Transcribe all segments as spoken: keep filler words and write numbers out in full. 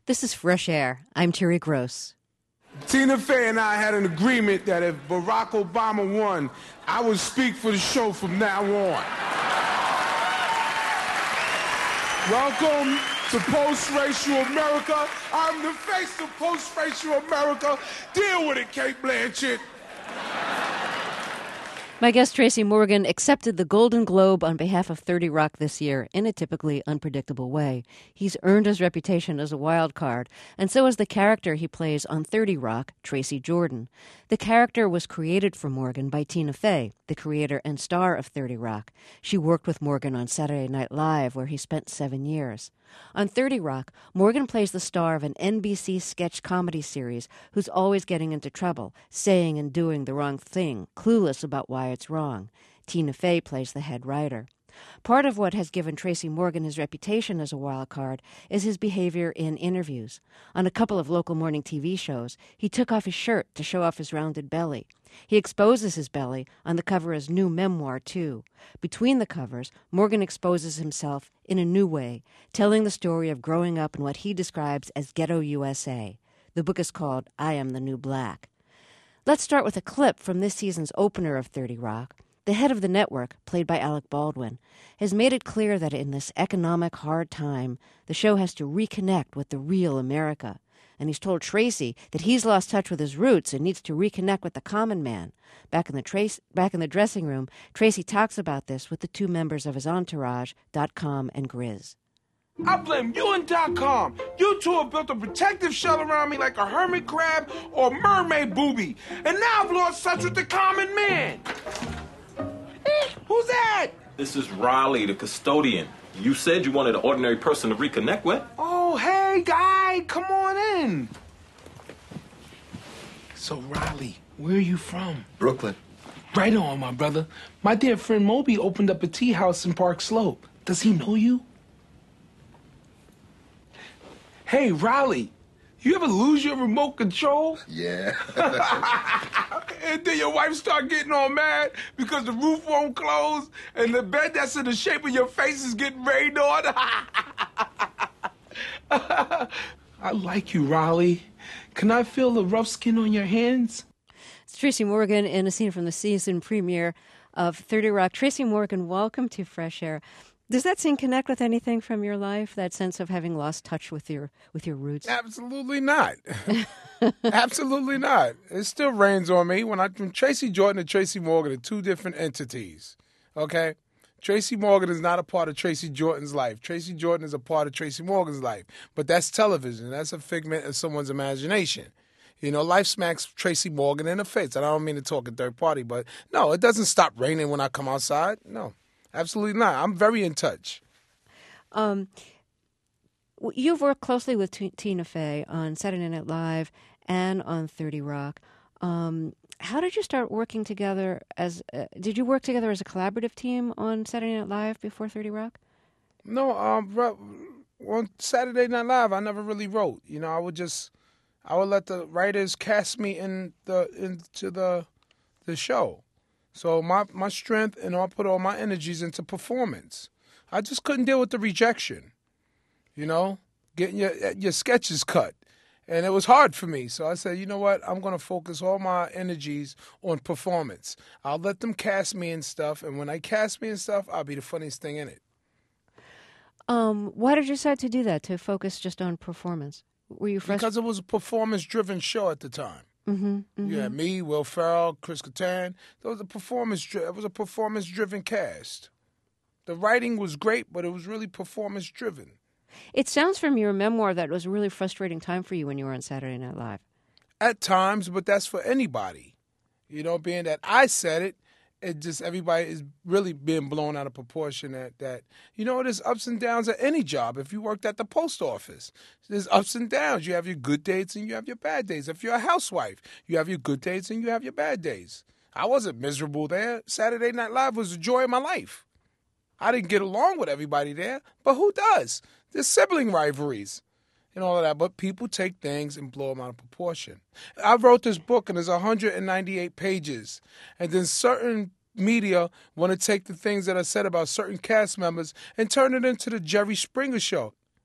This is Fresh Air. I'm Terry Gross. Tina Fey and I had an agreement that if Barack Obama won, I would speak for the show from now on. Welcome to Post-Racial America. I'm the face of Post-Racial America. Deal with it, Kate Blanchett. My guest, Tracy Morgan, accepted the Golden Globe on behalf of thirty Rock this year in a typically unpredictable way. He's earned his reputation as a wild card, and so has the character he plays on thirty Rock, Tracy Jordan. The character was created for Morgan by Tina Fey, the creator and star of thirty Rock. She worked with Morgan on Saturday Night Live, where he spent seven years. On thirty Rock, Morgan plays the star of an N B C sketch comedy series who's always getting into trouble, saying and doing the wrong thing, clueless about why it's wrong. Tina Fey plays the head writer. Part of what has given Tracy Morgan his reputation as a wild card is his behavior in interviews. On a couple of local morning T V shows, he took off his shirt to show off his rounded belly. He exposes his belly on the cover of his new memoir, too. Between the covers, Morgan exposes himself in a new way, telling the story of growing up in what he describes as ghetto U S A. The book is called I Am the New Black. Let's start with a clip from this season's opener of thirty Rock. The head of the network, played by Alec Baldwin, has made it clear that in this economic hard time, the show has to reconnect with the real America. And he's told Tracy that he's lost touch with his roots and needs to reconnect with the common man. Back in the trace, back in the dressing room, Tracy talks about this with the two members of his entourage, Dot Com and Grizz. I blame you and Dot Com. You two have built a protective shell around me like a hermit crab or mermaid booby. And now I've lost touch with the common man. Who's that? This is Riley, the custodian. You said you wanted an ordinary person to reconnect with. Oh, hey, guy, come on in. So, Riley, where are you from? Brooklyn. Right on, my brother. My dear friend Moby opened up a tea house in Park Slope. Does he know you? Hey, Riley, you ever lose your remote control? Yeah. And then your wife start getting all mad because the roof won't close and the bed that's in the shape of your face is getting rained on. I like you, Riley. Can I feel the rough skin on your hands? It's Tracy Morgan in a scene from the season premiere of thirty Rock. Tracy Morgan, welcome to Fresh Air. Does that scene connect with anything from your life, that sense of having lost touch with your with your roots? Absolutely not. Absolutely not. It still rains on me. When I when Tracy Jordan and Tracy Morgan are two different entities, okay? Tracy Morgan is not a part of Tracy Jordan's life. Tracy Jordan is a part of Tracy Morgan's life. But that's television. That's a figment of someone's imagination. You know, life smacks Tracy Morgan in the face. And I don't mean to talk in third party, but no, it doesn't stop raining when I come outside. No. Absolutely not. I'm very in touch. Um, you've worked closely with T- Tina Fey on Saturday Night Live and on thirty Rock. Um, how did you start working together as? Uh, did you work together as a collaborative team on Saturday Night Live before thirty Rock? No, um, on Saturday Night Live, I never really wrote. You know, I would just, I would let the writers cast me in the into the the show. So my, my strength, and I put all my energies into performance. I just couldn't deal with the rejection, you know, getting your your sketches cut. And it was hard for me. So I said, you know what, I'm going to focus all my energies on performance. I'll let them cast me and stuff, and when they cast me and stuff, I'll be the funniest thing in it. Um, why did you decide to do that, to focus just on performance? Were you frustrated? Because it was a performance-driven show at the time. Mm-hmm, mm-hmm. You had me, Will Ferrell, Chris Kattan. It was a performance. It was a performance-driven cast. The writing was great, but it was really performance-driven. It sounds from your memoir that it was a really frustrating time for you when you were on Saturday Night Live. At times, but that's for anybody. You know, being that I said it, it just everybody is really being blown out of proportion. That that you know, there's ups and downs at any job. If you worked at the post office, there's ups and downs. You have your good days and you have your bad days. If you're a housewife, you have your good days and you have your bad days. I wasn't miserable there. Saturday Night Live was the joy of my life. I didn't get along with everybody there, but who does? There's sibling rivalries and all of that, but people take things and blow them out of proportion. I wrote this book, and there's one hundred ninety-eight pages, and then certain media want to take the things that are said about certain cast members and turn it into the Jerry Springer show.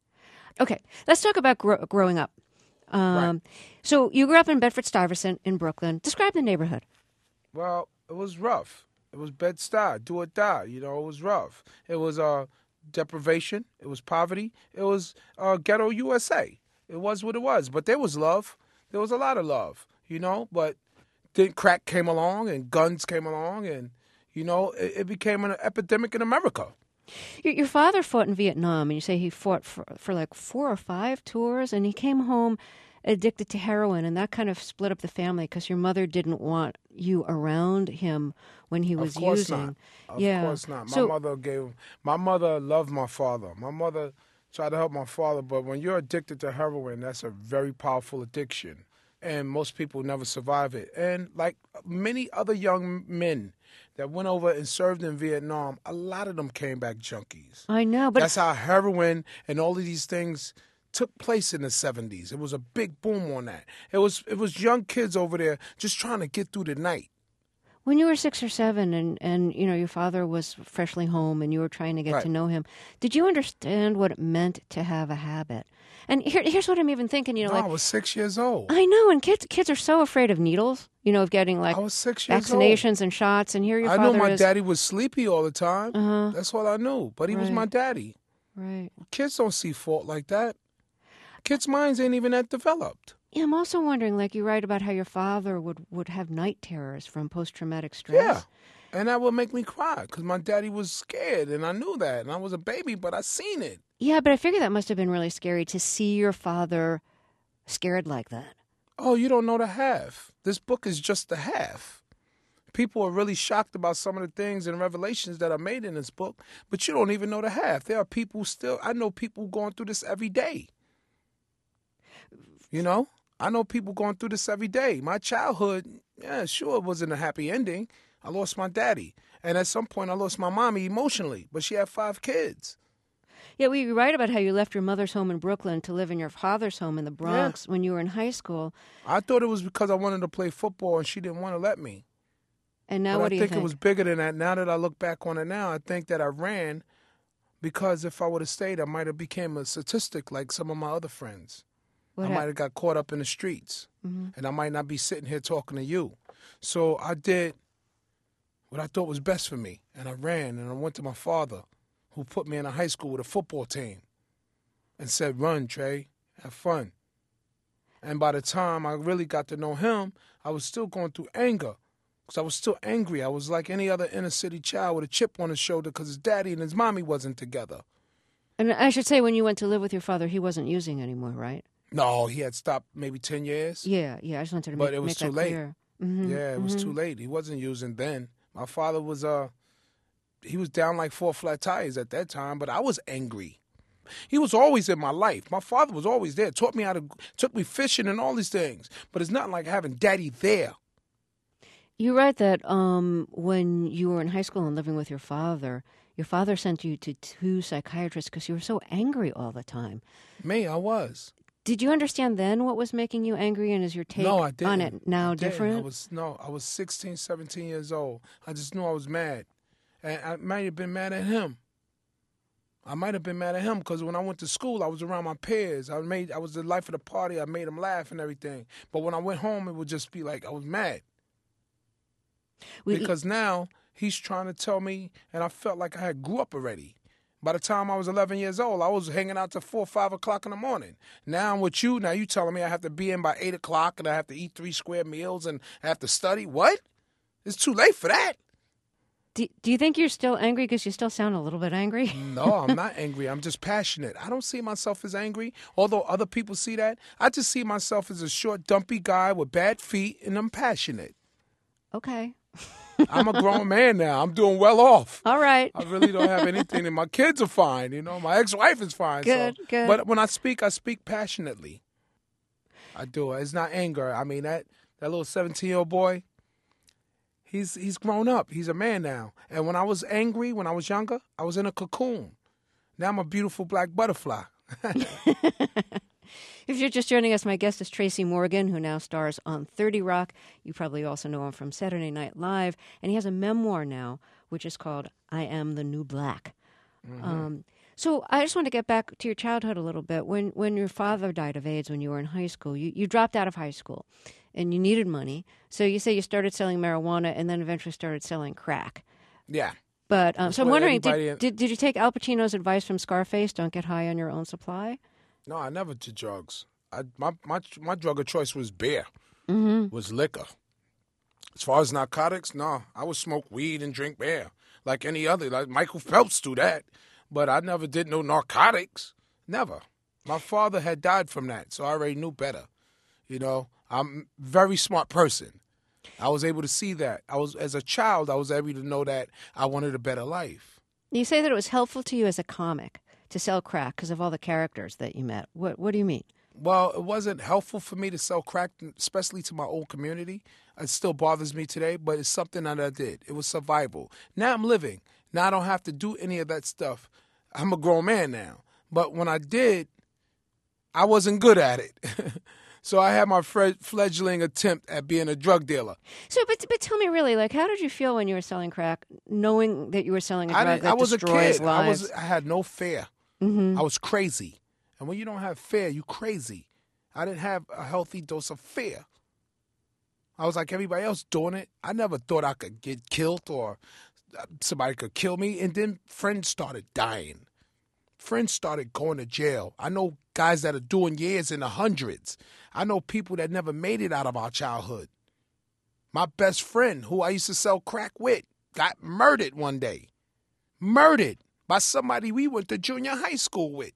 Okay, let's talk about gro- growing up. Um, Right. So you grew up in Bedford-Stuyvesant in Brooklyn. Describe the neighborhood. Well, it was rough. It was Bed-Stuy, do or die. You know, it was rough. It was uh, deprivation. It was poverty. It was uh, ghetto U S A. It was what it was. But there was love. There was a lot of love, you know. But then crack came along and guns came along and, you know, it, it became an epidemic in America. Your, your father fought in Vietnam, and you say he fought for, for like four or five tours, and he came home addicted to heroin, and that kind of split up the family because your mother didn't want you around him when he was Of course using. not. Of yeah. course not. My So, mother gave. My mother loved my father. My mother tried to help my father, but when you're addicted to heroin, that's a very powerful addiction, and most people never survive it. And like many other young men that went over and served in Vietnam, a lot of them came back junkies. I know, but That's how heroin and all of these things took place in the seventies. It was a big boom on that. It was it was young kids over there just trying to get through the night. when you were six or seven, and, and you know your father was freshly home, and you were trying to get Right. to know him, did you understand what it meant to have a habit? And here, here's what I'm even thinking. You know, No, like I was six years old. I know, and kids kids are so afraid of needles. You know, of getting like I was six years old. vaccinations and shots. And here your I father knew my is. daddy was sleepy all the time. Uh-huh. That's all I knew. But he was Right. my daddy. Right. Kids don't see fault like that. Kids' minds ain't even that developed. Yeah, I'm also wondering, like you write about how your father would, would have night terrors from post-traumatic stress. Yeah. And that would make me cry because my daddy was scared, and I knew that. And I was a baby, but I seen it. Yeah, but I figure that must have been really scary to see your father scared like that. Oh, you don't know the half. This book is just the half. People are really shocked about some of the things and revelations that are made in this book, but you don't even know the half. There are people still, I know people going through this every day. You know? I know people going through this every day. My childhood, yeah, sure, it wasn't a happy ending. I lost my daddy. And at some point, I lost my mommy emotionally, but she had five kids. Yeah, well, you write about how you left your mother's home in Brooklyn to live in your father's home in the Bronx when you were in high school. I thought it was because I wanted to play football and she didn't want to let me. And now but what I do you think think? it was bigger than that. Now that I look back on it now, I think that I ran because if I would have stayed, I might have became a statistic like some of my other friends. What I hap- might have got caught up in the streets, Mhm. and I might not be sitting here talking to you. So I did what I thought was best for me, and I ran, and I went to my father, who put me in a high school with a football team, and said, "Run, Trey, have fun." And by the time I really got to know him, I was still going through anger, because I was still angry. I was like any other inner city child with a chip on his shoulder because his daddy and his mommy wasn't together. And I should say, when you went to live with your father, he wasn't using anymore, right? No, he had stopped maybe ten years. Yeah, yeah. I just wanted to But make, it was make too that late. clear. Mhm, Yeah, it was mhm. too late. He wasn't using then. My father was uh he was down like four flat tires at that time, but I was angry. He was always in my life. My father was always there, taught me how to took me fishing and all these things. But it's not like having daddy there. You write that um, when you were in high school and living with your father, your father sent you to two psychiatrists because you were so angry all the time. Me, I was. Did you understand then what was making you angry, and is your take No, I didn't. on it now I didn't. different? I was no, I was sixteen, seventeen years old. I just knew I was mad. And I might have been mad at him. I might have been mad at him because when I went to school, I was around my peers. I made, I was the life of the party. I made them laugh and everything. But when I went home, it would just be like I was mad. We- Because now he's trying to tell me, and I felt like I had grew up already. By the time I was eleven years old, I was hanging out till four, five o'clock in the morning. Now I'm with you. Now you telling me I have to be in by eight o'clock and I have to eat three square meals and I have to study. What? It's too late for that. do, do you think you're still angry because you still sound a little bit angry? No, I'm not angry. I'm just passionate. I don't see myself as angry, although other people see that. I just see myself as a short, dumpy guy with bad feet, and I'm passionate. Okay. I'm a grown man now. I'm doing well off. All right. I really don't have anything, and my kids are fine. You know, my ex-wife is fine. Good, so. good. But when I speak, I speak passionately. I do. It's not anger. I mean, that, that little seventeen-year-old boy, he's he's grown up. He's a man now. And when I was angry, when I was younger, I was in a cocoon. Now I'm a beautiful black butterfly. If you're just joining us, my guest is Tracy Morgan, who now stars on thirty Rock. You probably also know him from Saturday Night Live. And he has a memoir now, which is called I Am the New Black. Mm-hmm. Um, So I just want to get back to your childhood a little bit. When when your father died of AIDS when you were in high school, you, you dropped out of high school and you needed money. So you say you started selling marijuana and then eventually started selling crack. Yeah. But um, so I'm what wondering, everybody did, in- did did you take Al Pacino's advice from Scarface? Don't get high on your own supply. No, I never did drugs. I, my, my my drug of choice was beer, Mm-hmm. was liquor. As far as narcotics, no, I would smoke weed and drink beer like any other. Like Michael Phelps do that, but I never did no narcotics. Never. My father had died from that, so I already knew better. You know, I'm a very smart person. I was able to see that. I was as a child, I was able to know that I wanted a better life. You say that it was helpful to you as a comic to sell crack because of all the characters that you met. What what do you mean? Well, it wasn't helpful for me to sell crack, especially to my old community. It still bothers me today, but it's something that I did. It was survival. Now I'm living. Now I don't have to do any of that stuff. I'm a grown man now. But when I did, I wasn't good at it. So I had my fre- fledgling attempt at being a drug dealer. So, but but tell me really, like, how did you feel when you were selling crack, knowing that you were selling a I, drug didn't, that I was a destroys kid. I lives? was. I had no fear. Mm-hmm. I was crazy. And when you don't have fear, you crazy. I didn't have a healthy dose of fear. I was like everybody else doing it. I never thought I could get killed or somebody could kill me. And then friends started dying. Friends started going to jail. I know guys that are doing years in the hundreds. I know people that never made it out of our childhood. My best friend, who I used to sell crack with, got murdered one day. Murdered by somebody we went to junior high school with.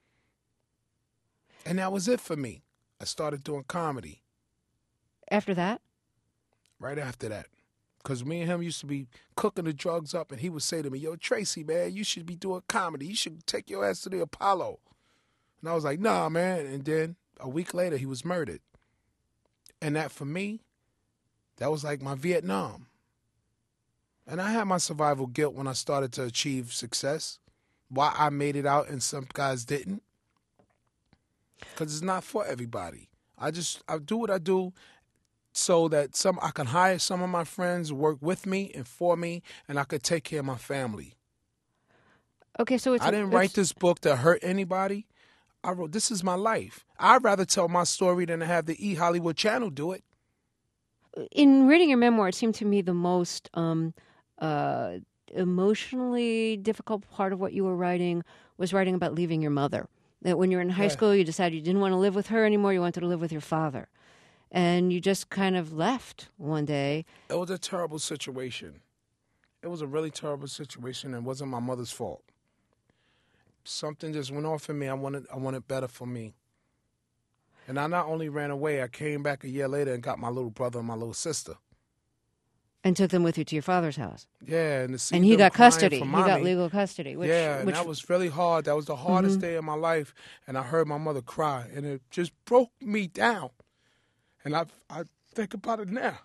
And that was it for me. I started doing comedy After that? right after that. Because me and him used to be cooking the drugs up, and he would say to me, yo, Tracy, man, you should be doing comedy. You should take your ass to the Apollo. And I was like, nah, man. And then a week later, he was murdered. And that, for me, that was like my Vietnam. And I had my survival guilt when I started to achieve success. Why I made it out and some guys didn't. Because it's not for everybody. I just, I do what I do so that some I can hire some of my friends to work with me and for me, and I could take care of my family. Okay, so it's I didn't it's, write this book to hurt anybody. I wrote, this is my life. I'd rather tell my story than to have the E! Hollywood Channel do it. In reading your memoir, it seemed to me the most um, uh, emotionally difficult part of what you were writing was writing about leaving your mother. That when you were in high Yeah. school, you decided you didn't want to live with her anymore, you wanted to live with your father. And you just kind of left one day. It was a terrible situation. It was a really terrible situation, and it wasn't my mother's fault. Something just went off in me. I wanted, I wanted better for me. And I not only ran away, I came back a year later and got my little brother and my little sister. And took them with you to your father's house. Yeah, and to see And he them got crying custody. for He mommy, got legal custody. Which, yeah, and which, that was really hard. That was the hardest day of my life. And I heard my mother cry, and it just broke me down. And I, I think about it now.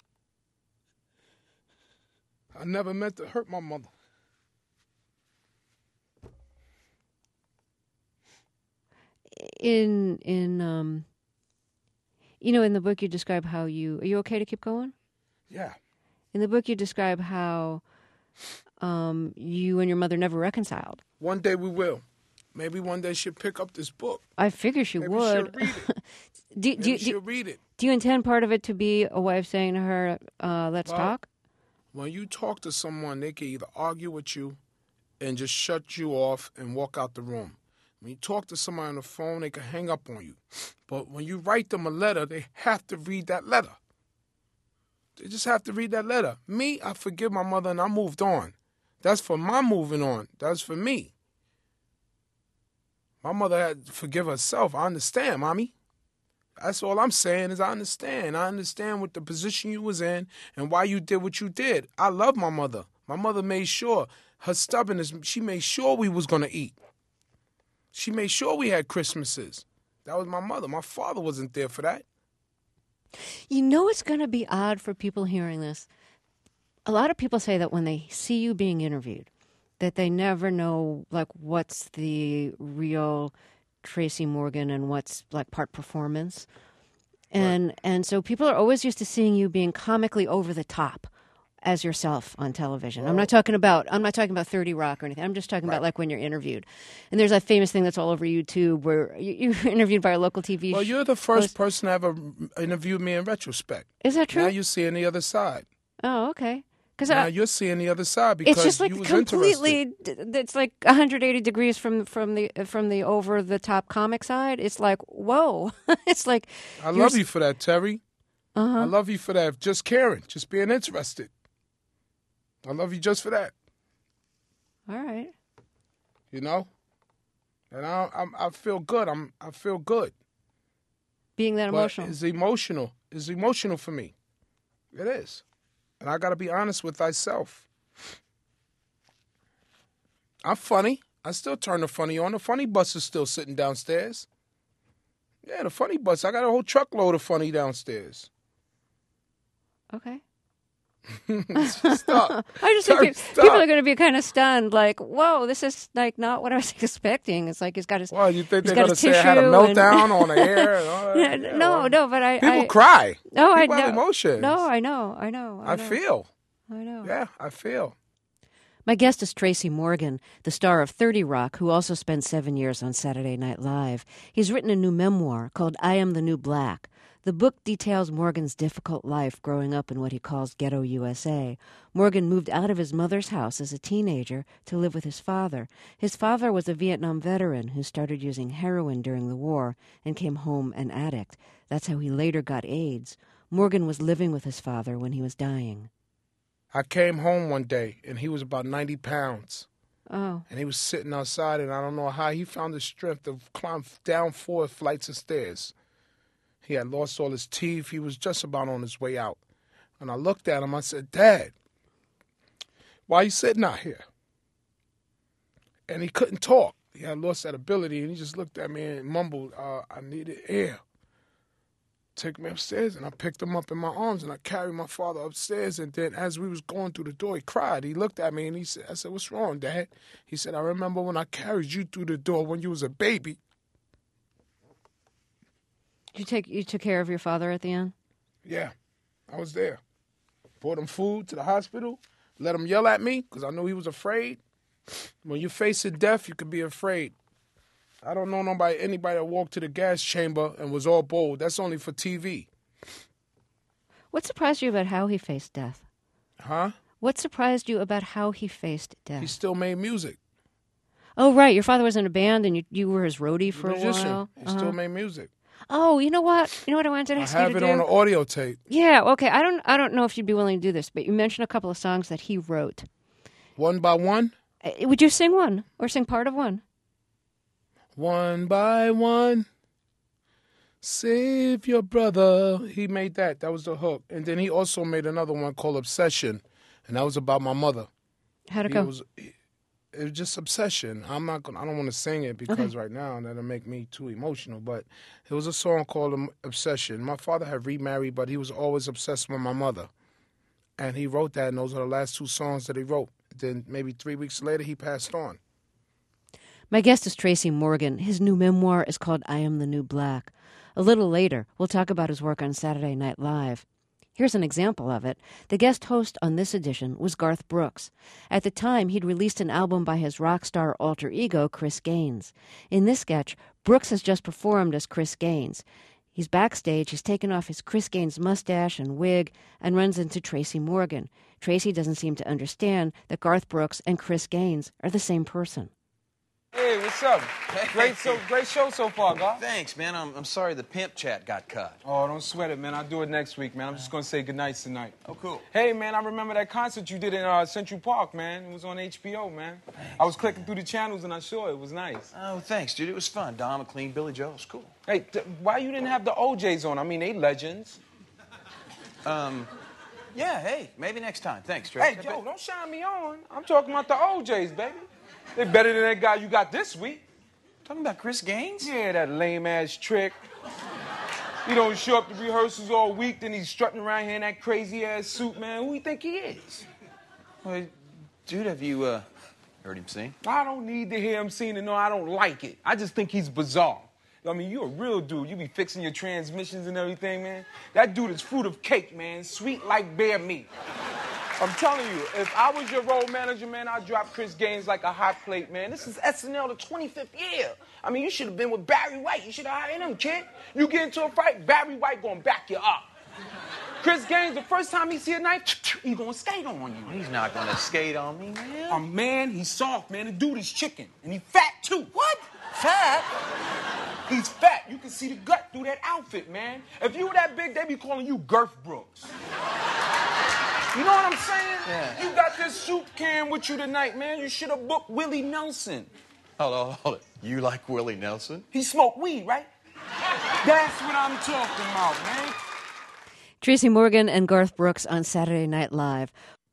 I never meant to hurt my mother. in in um, you know, in the book you describe how you are you okay to keep going? Yeah. In the book you describe how um, you and your mother never reconciled. One day we will. Maybe one day she'll pick up this book. I figure she Maybe would. she'll read it. do, Maybe do, do, she'll read it. do you intend part of it to be a wife saying to her, uh, let's Well, talk? When you talk to someone, they can either argue with you and just shut you off and walk out the room. When you talk to somebody on the phone, they can hang up on you. But when you write them a letter, they have to read that letter. They just have to read that letter. Me, I forgive my mother and I moved on. That's for my moving on. That's for me. My mother had to forgive herself. I understand, Mommy. That's all I'm saying is I understand. I understand what the position you was in and why you did what you did. I love my mother. My mother made sure, her stubbornness, she made sure we was going to eat. She made sure we had Christmases. That was my mother. My father wasn't there for that. You know it's going to be odd for people hearing this. A lot of people say that when they see you being interviewed, that they never know, like, what's the real Tracy Morgan and what's, like, part performance. And right. and so people are always used to seeing you being comically over the top as yourself on television? I'm not talking about I'm not talking about thirty Rock or anything. I'm just talking Right. about like when you're interviewed. And there's a famous thing that's all over YouTube where you, you were interviewed by a local T V. Well, sh- you're the first host. person to ever interview me in retrospect. Is that true? Now you're seeing the other side. Oh, okay. Because Now you're seeing the other side because it's just like you was completely. interested. d- It's like one hundred eighty degrees from from the from the over the top comic side. It's like whoa. It's like I you're love s- you for that, Terry. Uh-huh. I love you for that. Just caring, just being interested. I love you just for that. All right. You know, and I I'm, I feel good. I'm I feel good. Being that But emotional. it's emotional. It's emotional for me. It is. And I got to be honest with thyself. I'm funny. I still turn the funny on. The funny bus is still sitting downstairs. Yeah, the funny bus. I got a whole truckload of funny downstairs. Okay. Stop. I just Terry, think pe- stop. people are going to be kind of stunned, like, "Whoa, this is like not what I was expecting." It's like he's got his. Well, you think he's they're got going to his say I had a tissue and- meltdown on the air? And all that? Yeah, no, well, no, but I. People I, cry. No, People I have know. emotions. No, I know, I know. I, I know, feel. I know. Yeah, I feel. My guest is Tracy Morgan, the star of thirty Rock, who also spent seven years on Saturday Night Live. He's written a new memoir called I Am the New Black. The book details Morgan's difficult life growing up in what he calls ghetto U S A. Morgan moved out of his mother's house as a teenager to live with his father. His father was a Vietnam veteran who started using heroin during the war and came home an addict. That's how he later got AIDS. Morgan was living with his father when he was dying. I came home one day, and he was about ninety pounds. Oh. And he was sitting outside, and I don't know how he found the strength to climb down four flights of stairs. He had lost all his teeth. He was just about on his way out. And I looked at him. I said, Dad, why are you sitting out here? And he couldn't talk. He had lost that ability, and he just looked at me and mumbled, uh, I needed air. Took me upstairs, and I picked him up in my arms, and I carried my father upstairs. And then as we was going through the door, he cried. He looked at me, and he said, I said, what's wrong, Dad? He said, I remember when I carried you through the door when you was a baby. You take you took care of your father at the end? Yeah, I was there. Brought him food to the hospital, let him yell at me because I knew he was afraid. When you're facing death, you can be afraid. I don't know nobody, anybody that walked to the gas chamber and was all bold. That's only for T V. What surprised you about how he faced death? Huh? What surprised you about how he faced death? He still made music. Oh, right. Your father was in a band and you, you were his roadie He's for a a musician. while. He Uh-huh. still made music. Oh, you know what? You know what I wanted to I ask have you it to do? on the audio tape. Yeah, okay. I don't I don't know if you'd be willing to do this, but you mentioned a couple of songs that he wrote. One by one. Uh, Would you sing one or sing part of one? One by one, save your brother. He made that. That was the hook. And then he also made another one called Obsession, and that was about my mother. How'd it He go? was, it was just obsession. I'm not gonna. I don't want to sing it because Okay. right now that'll make me too emotional. But it was a song called um, Obsession. My father had remarried, but he was always obsessed with my mother, and he wrote that. And those are the last two songs that he wrote. Then maybe three weeks later, he passed on. My guest is Tracy Morgan. His new memoir is called I Am the New Black. A little later, we'll talk about his work on Saturday Night Live. Here's an example of it. The guest host on this edition was Garth Brooks. At the time, he'd released an album by his rock star alter ego, Chris Gaines. In this sketch, Brooks has just performed as Chris Gaines. He's backstage, he's taken off his Chris Gaines mustache and wig, and runs into Tracy Morgan. Tracy doesn't seem to understand that Garth Brooks and Chris Gaines are the same person. Hey, what's up? Great, so great show so far, Garth. Thanks, man. I'm, I'm sorry the pimp chat got cut. Oh, don't sweat it, man. I'll do it next week, man. I'm just gonna say goodnight tonight. Oh, cool. Hey, man, I remember that concert you did in uh, Central Park, man. It was on H B O, man. I was clicking through the channels and I saw it. It was nice. Oh, thanks, dude. It was fun. Don McLean, Billy Joel. It was cool. Hey, th- why you didn't have the O Js on? I mean, they legends. Um, yeah, hey, maybe next time. Thanks, Trey. Hey, Joe, don't shine me on. I'm talking about the O Js, baby. They're better than that guy you got this week. Talking about Chris Gaines? Yeah, that lame-ass trick. He don't show up to rehearsals all week, then he's strutting around here in that crazy-ass suit, man. Who do you think he is? Well, dude, have you, uh, heard him sing? I don't need to hear him sing to know I don't like it. I just think he's bizarre. I mean, you're a real dude. You be fixing your transmissions and everything, man. That dude is fruit of cake, man. Sweet like bear meat. I'm telling you, if I was your road manager, man, I'd drop Chris Gaines like a hot plate, man. This is S N L the twenty-fifth year. I mean, you should have been with Barry White. You should have hired him, kid. You get into a fight, Barry White gonna back you up. Chris Gaines, the first time he see a knife, he gonna skate on you. He's not gonna skate on me, man. A man, he's soft, man. The dude is chicken, and he fat too. What? Fat? He's fat. You can see the gut through that outfit, man. If you were that big, they'd be calling you Girth Brooks. You know what I'm saying? Yeah. You got this soup can with you tonight, man. You should have booked Willie Nelson. Hold on, hold it. You like Willie Nelson? He smoked weed, right? That's what I'm talking about, man. Tracy Morgan and Garth Brooks on Saturday Night Live.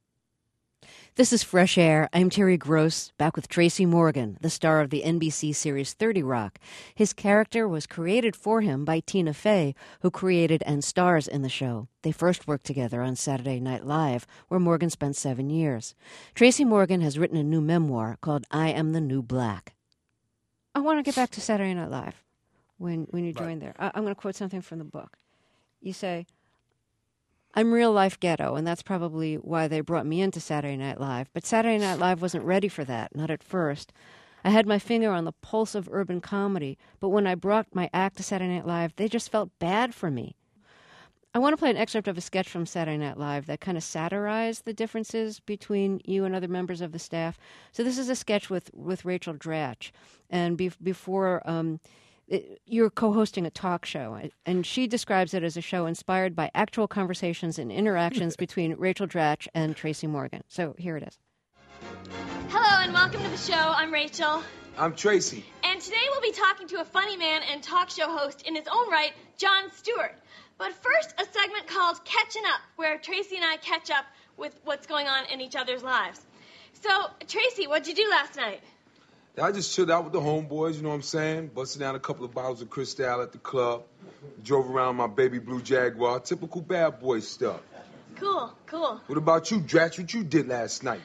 This is Fresh Air. I'm Terry Gross, back with Tracy Morgan, the star of the N B C series thirty Rock. His character was created for him by Tina Fey, who created and stars in the show. They first worked together on Saturday Night Live, where Morgan spent seven years. Tracy Morgan has written a new memoir called I Am the New Black. I want to get back to Saturday Night Live when, when you joined there. I, I'm going to quote something from the book. You say, I'm real life ghetto, and that's probably why they brought me into Saturday Night Live. But Saturday Night Live wasn't ready for that, not at first. I had my finger on the pulse of urban comedy, but when I brought my act to Saturday Night Live, they just felt bad for me. I want to play an excerpt of a sketch from Saturday Night Live that kind of satirized the differences between you and other members of the staff. So this is a sketch with, with Rachel Dratch, and be, before... Um, You're co-hosting a talk show, and she describes it as a show inspired by actual conversations and interactions between Rachel Dratch and Tracy Morgan. So here it is. Hello, and welcome to the show. I'm Rachel. I'm Tracy. And today we'll be talking to a funny man and talk show host in his own right, Jon Stewart. But first, a segment called Catching Up, where Tracy and I catch up with what's going on in each other's lives. So, Tracy, what'd you do last night? I just chilled out with the homeboys, you know what I'm saying? Busted down a couple of bottles of Cristal at the club. Drove around my baby blue Jaguar. Typical bad boy stuff. Cool, cool. What about you, Dratch? What you did last night?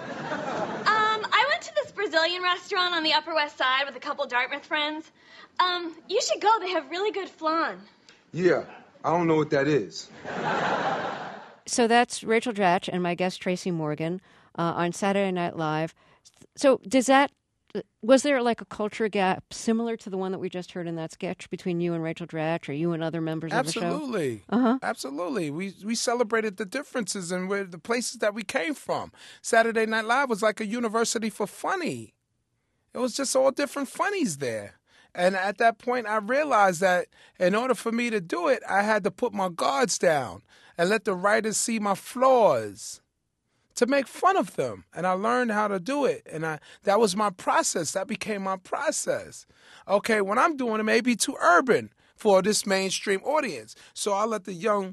Um, I went to this Brazilian restaurant on the Upper West Side with a couple Dartmouth friends. Um, you should go. They have really good flan. Yeah, I don't know what that is. So that's Rachel Dratch and my guest Tracy Morgan uh, on Saturday Night Live. So does that... Was there like a culture gap similar to the one that we just heard in that sketch between you and Rachel Dratch, or you and other members Absolutely. of the show? Absolutely. Uh-huh. Absolutely. We we celebrated the differences and where the places that we came from. Saturday Night Live was like a university for funny. It was just all different funnies there. And at that point, I realized that in order for me to do it, I had to put my guards down and let the writers see my flaws, to make fun of them. And I learned how to do it. And I that was my process. That became my process. Okay, when I'm doing it, it may be too urban for this mainstream audience. So I let the young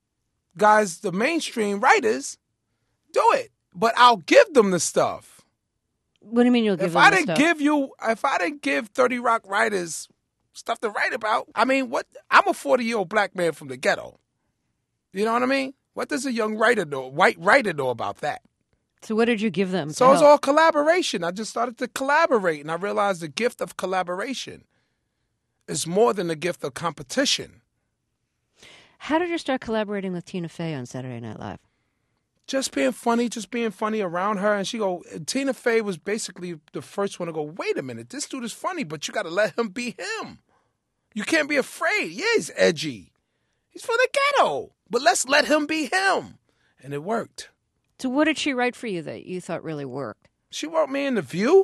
guys, the mainstream writers, do it. But I'll give them the stuff. What do you mean you'll give if them I the didn't stuff? give you, if I didn't give thirty Rock writers stuff to write about, I mean, what? I'm a forty-year-old black man from the ghetto. You know what I mean? What does a young writer know, white writer know about that? So what did you give them? So it's all collaboration. I just started to collaborate, and I realized the gift of collaboration is more than the gift of competition. How did you start collaborating with Tina Fey on Saturday Night Live? Just being funny, just being funny around her. And she go, Tina Fey was basically the first one to go, wait a minute, this dude is funny, but you got to let him be him. You can't be afraid. Yeah, he's edgy. He's from the ghetto. But let's let him be him. And it worked. So what did she write for you that you thought really worked? She wrote me in The View.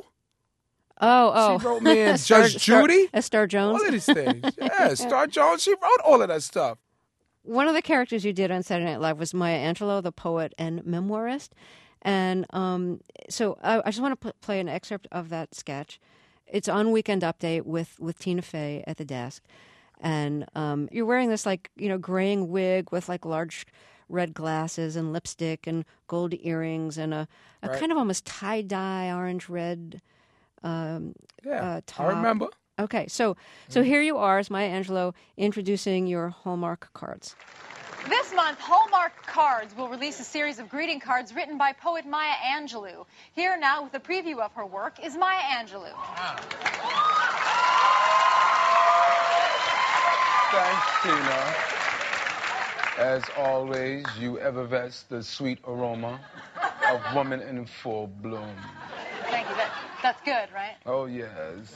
Oh, oh. She wrote me in Star, Judge Judy. Star, Star Jones. All of these things. Yeah, Star Jones. She wrote all of that stuff. One of the characters you did on Saturday Night Live was Maya Angelou, the poet and memoirist. And um, so I, I just want to p- play an excerpt of that sketch. It's on Weekend Update with, with Tina Fey at the desk. And um, you're wearing this, like, you know, graying wig with, like, large red glasses and lipstick and gold earrings and a, a Right. kind of almost tie-dye orange-red um, Yeah, uh, top. I remember. Okay, so so here you are as Maya Angelou introducing your Hallmark cards. This month, Hallmark Cards will release a series of greeting cards written by poet Maya Angelou. Here now with a preview of her work is Maya Angelou. Thanks, Tina. As always, you effervesce the sweet aroma of woman in full bloom. Thank you. That, that's good, right? Oh, yes.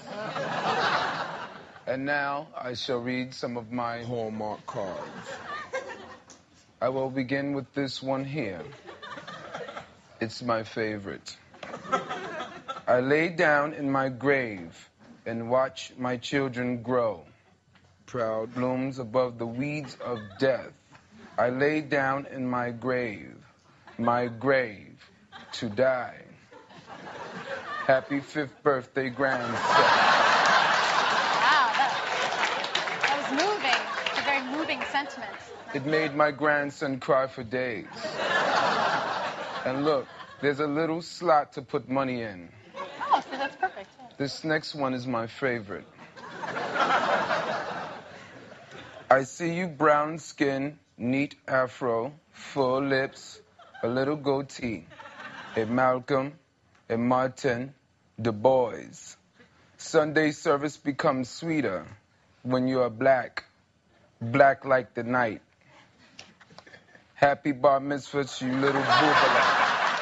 And now I shall read some of my Hallmark cards. I will begin with this one here. It's my favorite. I lay down in my grave and watch my children grow. Proud blooms above the weeds of death. I lay down in my grave, my grave, to die. Happy fifth birthday, grandson. Wow, that, that was moving. It's a very moving sentiment. It made my grandson cry for days. And look, there's a little slot to put money in. Oh, so that's perfect. This next one is my favorite. I see you brown skin, neat afro, full lips, a little goatee. A Malcolm, a Martin, Du Bois. Sunday service becomes sweeter when you are black, black like the night. Happy bar mitzvah to you little boobalak.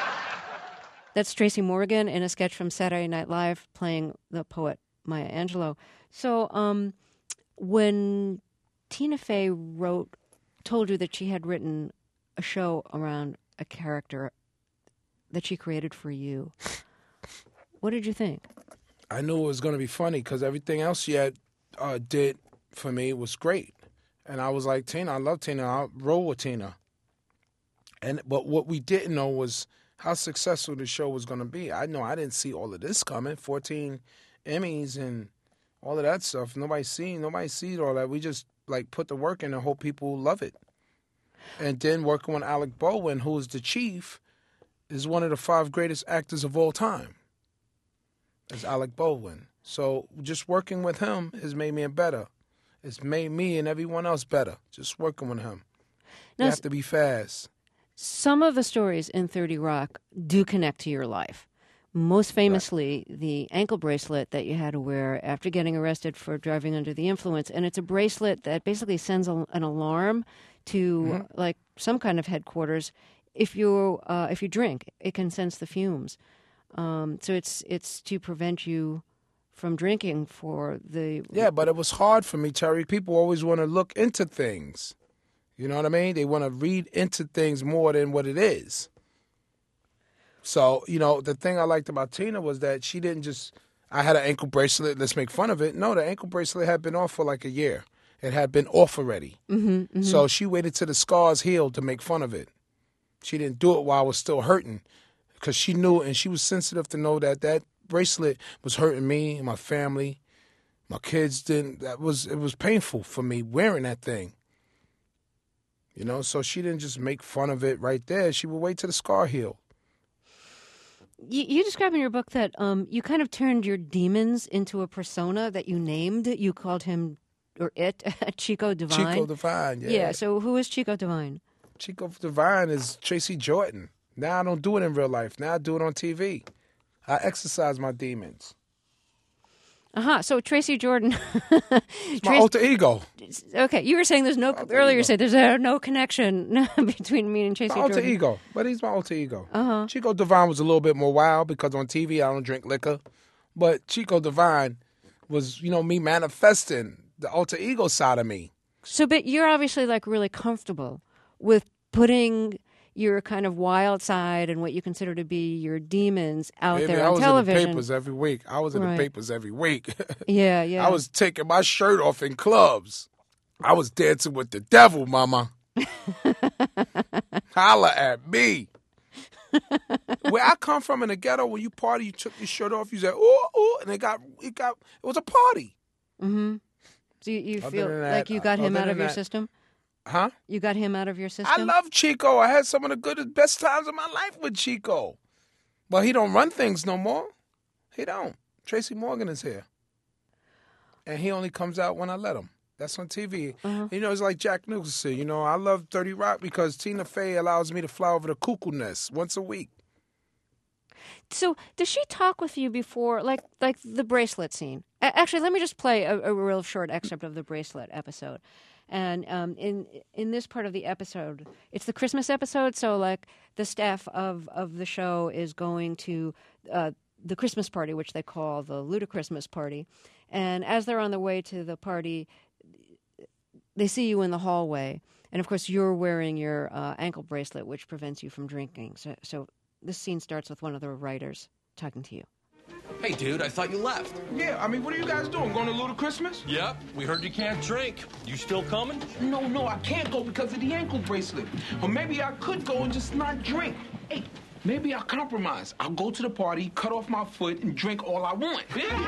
That's Tracy Morgan in a sketch from Saturday Night Live playing the poet Maya Angelou. So um, when Tina Fey wrote, told you that she had written a show around a character that she created for you, what did you think? I knew it was going to be funny because everything else she had uh, did for me was great. And I was like, Tina, I love Tina. I'll roll with Tina. And But what we didn't know was how successful the show was going to be. I know I didn't see all of this coming, fourteen Emmys and all of that stuff. Nobody seen, nobody sees all that. We just like put the work in and hope people love it. And then working with Alec Baldwin, who is the chief, is one of the five greatest actors of all time. Is Alec Baldwin. So just working with him has made me better. It's made me and everyone else better. Just working with him. Now, you have to be fast. Some of the stories in thirty Rock do connect to your life. Most famously, right. the ankle bracelet that you had to wear after getting arrested for driving under the influence. And it's a bracelet that basically sends a, an alarm to mm-hmm. like some kind of headquarters. If you uh, if you drink, it can sense the fumes. Um, so it's it's to prevent you from drinking for the... Yeah, but it was hard for me, Terry. People always want to look into things. You know what I mean? They want to read into things more than what it is. So, you know, the thing I liked about Tina was that she didn't just, I had an ankle bracelet, let's make fun of it. No, the ankle bracelet had been off for like a year. It had been off already. Mm-hmm, mm-hmm. So she waited till the scars healed to make fun of it. She didn't do it while I was still hurting because she knew, and she was sensitive to know that that bracelet was hurting me and my family. My kids didn't, that was, it was painful for me wearing that thing. You know, so she didn't just make fun of it right there. She would wait till the scar healed. You, you describe in your book that um, you kind of turned your demons into a persona that you named. You called him, or it, Chico Divine. Chico Divine, yeah. Yeah, so who is Chico Divine? Chico Divine is Tracy Jordan. Now I don't do it in real life. Now I do it on T V. I exercise my demons. Uh-huh. So Tracy Jordan. It's my alter ego. Okay. You were saying there's no, alter earlier ego. You said there's uh, no connection between me and Tracy my Jordan. alter ego. But he's my alter ego. Uh-huh. Chico Divine was a little bit more wild because on T V I don't drink liquor. But Chico Divine was, you know, me manifesting the alter ego side of me. So, but you're obviously like really comfortable with putting your kind of wild side and what you consider to be your demons out Baby, there on I was television. in the papers every week. I was in right. the papers every week. Yeah, yeah. I was taking my shirt off in clubs. I was dancing with the devil, mama. Holla at me. Where I come from in the ghetto, when you party, you took your shirt off, you said, ooh, ooh, and it got, it got, it was a party. Mm-hmm. So you, you feel that, like you got him out of your that, system? Huh? You got him out of your system? I love Chico. I had some of the good, best times of my life with Chico. But he don't run things no more. He don't. Tracy Morgan is here. And he only comes out when I let him. That's on T V. Uh-huh. You know, it's like Jack Nicholson. You know, I love thirty Rock because Tina Fey allows me to fly over the cuckoo nest once a week. So does she talk with you before, like like the bracelet scene? Actually, let me just play a, a real short excerpt of the bracelet episode. And um, in in this part of the episode, it's the Christmas episode, so like the staff of, of the show is going to uh, the Christmas party, which they call the Ludachristmas party. And as they're on their way to the party, they see you in the hallway. And, of course, you're wearing your uh, ankle bracelet, which prevents you from drinking. So, so this scene starts with one of the writers talking to you. Hey, dude, I thought you left. Yeah, I mean, what are you guys doing? Going to Ludachristmas? Yep, we heard you can't drink. You still coming? No, no, I can't go because of the ankle bracelet. Or maybe I could go and just not drink. Hey, maybe I'll compromise. I'll go to the party, cut off my foot, and drink all I want.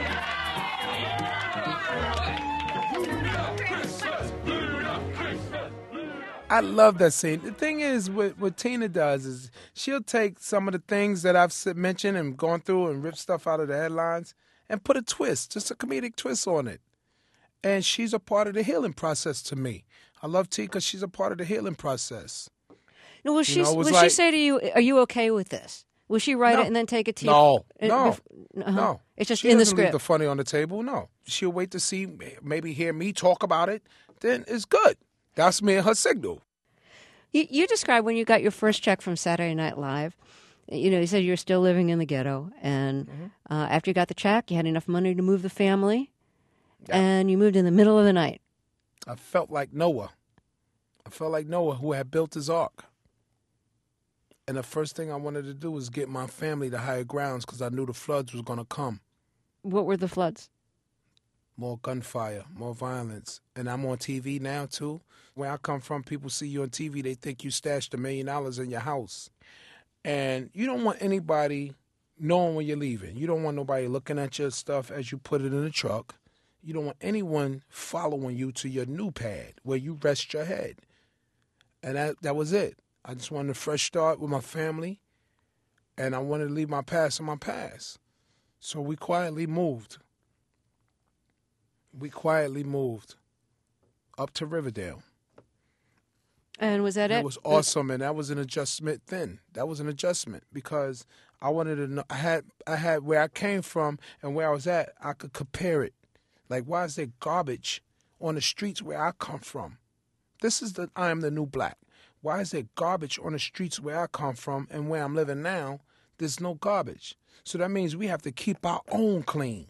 I love that scene. The thing is, what, what Tina does is she'll take some of the things that I've s- mentioned and gone through and ripped stuff out of the headlines and put a twist, just a comedic twist on it. And she's a part of the healing process to me. I love T because she's a part of the healing process. No, will she, You know, it was will like- she say to you, are you okay with this? Will she write No. it and then take it to No, you? no, Uh, bef- uh-huh. no. It's just she in the doesn't leave script. the funny on the table. No, she'll wait to see, maybe hear me talk about it. Then it's good. That's me and her signal. You, you described when you got your first check from Saturday Night Live. You know, you said you were still living in the ghetto, and Mm-hmm. uh, after you got the check, you had enough money to move the family, and you moved in the middle of the night. I felt like Noah. I felt like Noah who had built his ark. And the first thing I wanted to do was get my family to higher grounds because I knew the floods was going to come. What were the floods? More gunfire, more violence. And I'm on T V now, too. Where I come from, people see you on T V, they think you stashed a million dollars in your house. And you don't want anybody knowing when you're leaving. You don't want nobody looking at your stuff as you put it in the truck. You don't want anyone following you to your new pad where you rest your head. And that, that was it. I just wanted a fresh start with my family, and I wanted to leave my past in my past. So we quietly moved. We quietly moved up to Riverdale. And was that it? It was awesome, and that was an adjustment then. That was an adjustment because I wanted to know. I had, I had where I came from and where I was at, I could compare it. Like, why is there garbage on the streets where I come from? This is the I am the new black. Why is there garbage on the streets where I come from and where I'm living now? There's no garbage. So that means we have to keep our own clean.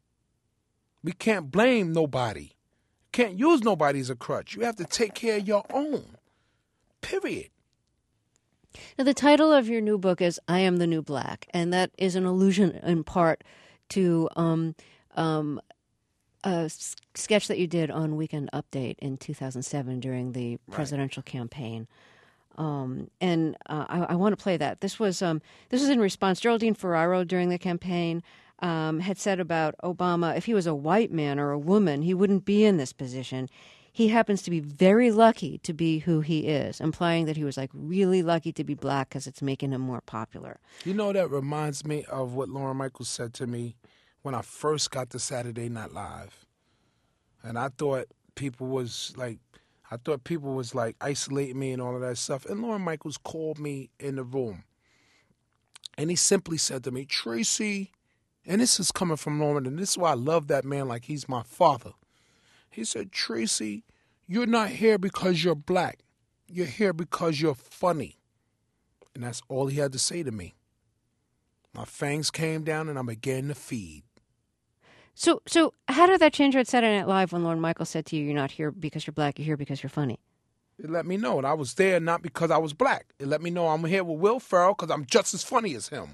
We can't blame nobody. Can't use nobody as a crutch. You have to take care of your own. Period. Now, the title of your new book is I Am the New Black, and that is an allusion in part to um, um, a s- sketch that you did on Weekend Update in two thousand seven during the presidential campaign. Um, and uh, I, I want to play that. This was um, this was in response. Geraldine Ferraro during the campaign um, had said about Obama, if he was a white man or a woman, he wouldn't be in this position. He happens to be very lucky to be who he is, implying that he was like really lucky to be black because it's making him more popular. You know, that reminds me of what Lauren Michaels said to me when I first got to Saturday Night Live. And I thought people was like, I thought people was like isolating me and all of that stuff. And Lauren Michaels called me in the room. And he simply said to me, Tracy, and this is coming from Lauren, and this is why I love that man like he's my father. He said, Tracy, you're not here because you're black. You're here because you're funny. And that's all he had to say to me. My fangs came down and I began to feed. So, so how did that change at Saturday Night Live when Lauren Michaels said to you, you're not here because you're black, you're here because you're funny? It let me know. And I was there not because I was black. It let me know I'm here with Will Ferrell because I'm just as funny as him.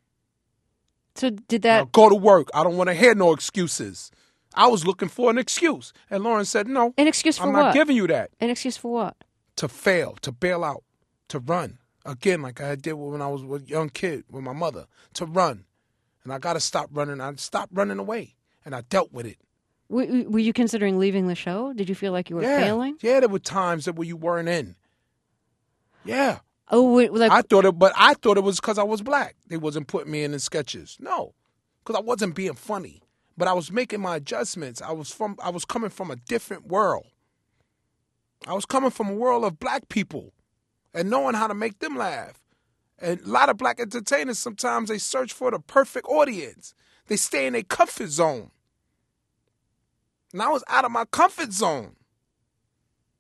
So did that... Now go to work. I don't want to hear no excuses. I was looking for an excuse. And Lauren said, no. An excuse for I'm what? not giving you that. An excuse for what? To fail, to bail out, to run. Again, like I did when I was a young kid with my mother, to run. And I got to stop running. I stopped running away. And I dealt with it. Were, were you considering leaving the show? Did you feel like you were yeah. failing? Yeah, there were times that where you weren't in. Yeah. Oh, wait, like I thought it, but I thought it was because I was black. They wasn't putting me in the sketches. No, because I wasn't being funny. But I was making my adjustments. I was from. I was coming from a different world. I was coming from a world of black people, and knowing how to make them laugh. And a lot of black entertainers sometimes they search for the perfect audience. They stay in their comfort zone. And I was out of my comfort zone.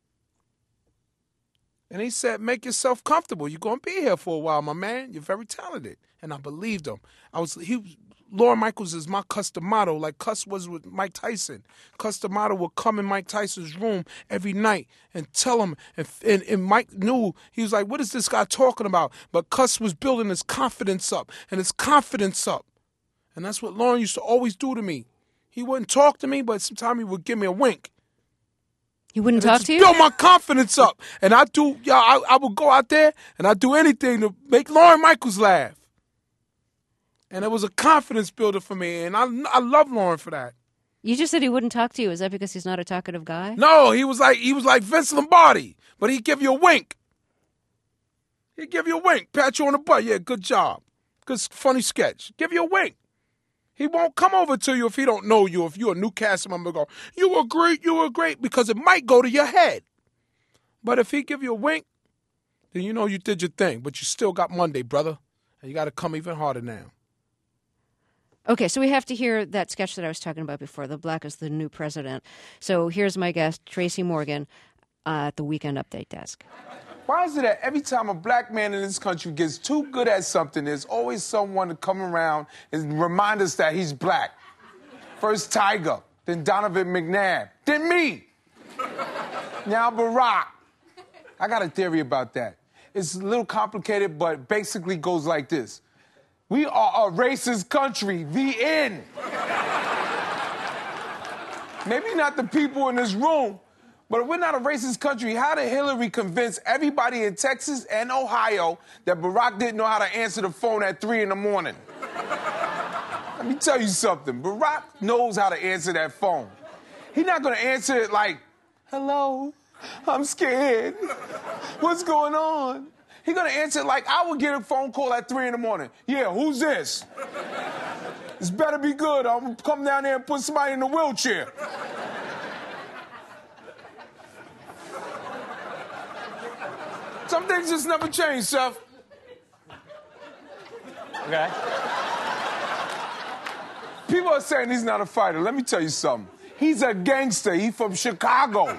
And he said, make yourself comfortable. You're going to be here for a while, my man. You're very talented. And I believed him. I was he was, Lorne Michaels is my customato, like Cuss was with Mike Tyson. Customato would come in Mike Tyson's room every night and tell him. And, and, and Mike knew, he was like, what is this guy talking about? But Cuss was building his confidence up and his confidence up. And that's what Lorne used to always do to me. He wouldn't talk to me, but sometimes he would give me a wink. He wouldn't and talk to you? Build my confidence up. And I do, yeah, I, I would go out there and I'd do anything to make Lorne Michaels laugh. And it was a confidence builder for me. And I, I love Lorne for that. You just said he wouldn't talk to you. Is that because he's not a talkative guy? No, he was like he was like Vince Lombardi, but he'd give you a wink. He'd give you a wink, pat you on the butt. Yeah, good job. Good, funny sketch. Give you a wink. He won't come over to you if he don't know you. If you're a new cast member, go, you were great, you were great, because it might go to your head. But if he give you a wink, then you know you did your thing. But you still got Monday, brother. And you got to come even harder now. Okay, so we have to hear that sketch that I was talking about before, The Black is the New President. So here's my guest, Tracy Morgan, uh, at the Weekend Update desk. Why is it that every time a black man in this country gets too good at something, there's always someone to come around and remind us that he's black? First Tiger, then Donovan McNabb, then me. Now Barack. I got a theory about that. It's a little complicated, but basically goes like this. We are a racist country, the end. Maybe not the people in this room, but if we're not a racist country, how did Hillary convince everybody in Texas and Ohio that Barack didn't know how to answer the phone at three in the morning? Let me tell you something. Barack knows how to answer that phone. He's not going to answer it like, hello, I'm scared. What's going on? He's going to answer it like I would get a phone call at three in the morning. Yeah, who's this? This better be good. I'm going to come down there and put somebody in the wheelchair. Some things just never change, Seth. Okay. People are saying he's not a fighter. Let me tell you something. He's a gangster. He's from Chicago.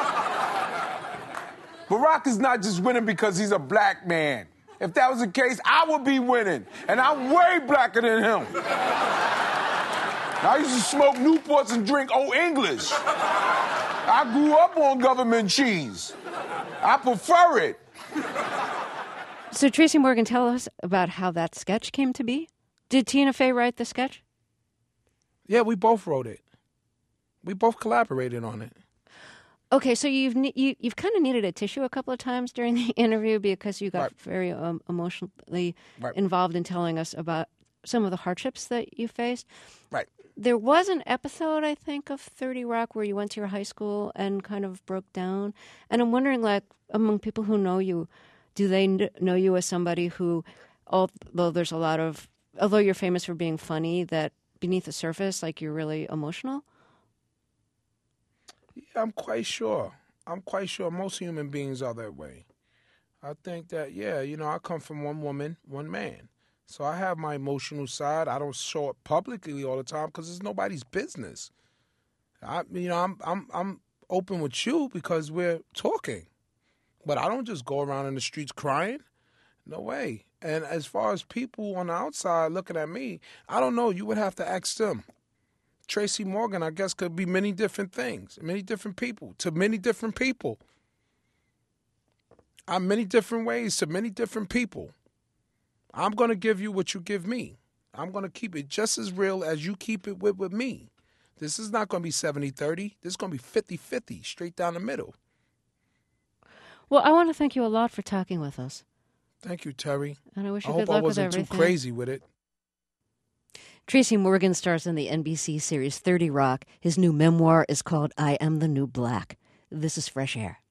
Barack is not just winning because he's a black man. If that was the case, I would be winning. And I'm way blacker than him. I used to smoke Newports and drink Old English. I grew up on government cheese. I prefer it. So, Tracy Morgan, tell us about how that sketch came to be. Did Tina Fey write the sketch? Yeah, we both wrote it. We both collaborated on it. Okay, so you've you, you've kind of needed a tissue a couple of times during the interview because you got Right. very um, emotionally Right. involved in telling us about some of the hardships that you faced. Right. There was an episode, I think, of thirty Rock where you went to your high school and kind of broke down. And I'm wondering, like, among people who know you, do they kn- know you as somebody who, although there's a lot of, although you're famous for being funny, that beneath the surface, like, you're really emotional? Yeah, I'm quite sure. I'm quite sure most human beings are that way. I think that, yeah, you know, I come from one woman, one man. So I have my emotional side. I don't show it publicly all the time because it's nobody's business. I, you know, I'm I'm I'm open with you because we're talking, but I don't just go around in the streets crying. No way. And as far as people on the outside looking at me, I don't know. You would have to ask them. Tracy Morgan, I guess, could be many different things, many different people, to many different people. I'm many different ways to many different people. I'm going to give you what you give me. I'm going to keep it just as real as you keep it with, with me. This is not going to be seventy thirty. This is going to be fifty fifty, straight down the middle. Well, I want to thank you a lot for talking with us. Thank you, Terry. And I wish you I good hope I luck with wasn't everything. too crazy with it. Tracy Morgan stars in the N B C series thirty Rock. His new memoir is called I Am the New Black. This is Fresh Air.